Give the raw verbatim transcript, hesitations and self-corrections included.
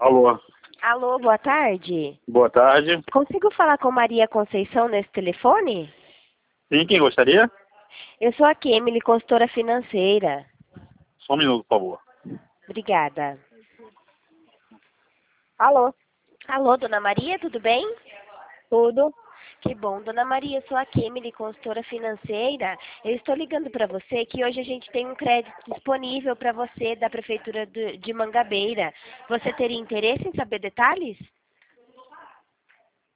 Alô, Alô, boa tarde. boa tarde. Consigo falar com Maria Conceição nesse telefone? Sim, quem gostaria? Eu sou a Kemily, consultora financeira. Só um minuto, por favor. Obrigada. Alô, Alô, dona Maria, tudo bem? tudo? Que bom, dona Maria, eu sou a Kemily, consultora financeira. Eu estou ligando para você que hoje a gente tem um crédito disponível para você da Prefeitura de de Mangabeira. Você teria interesse em saber detalhes?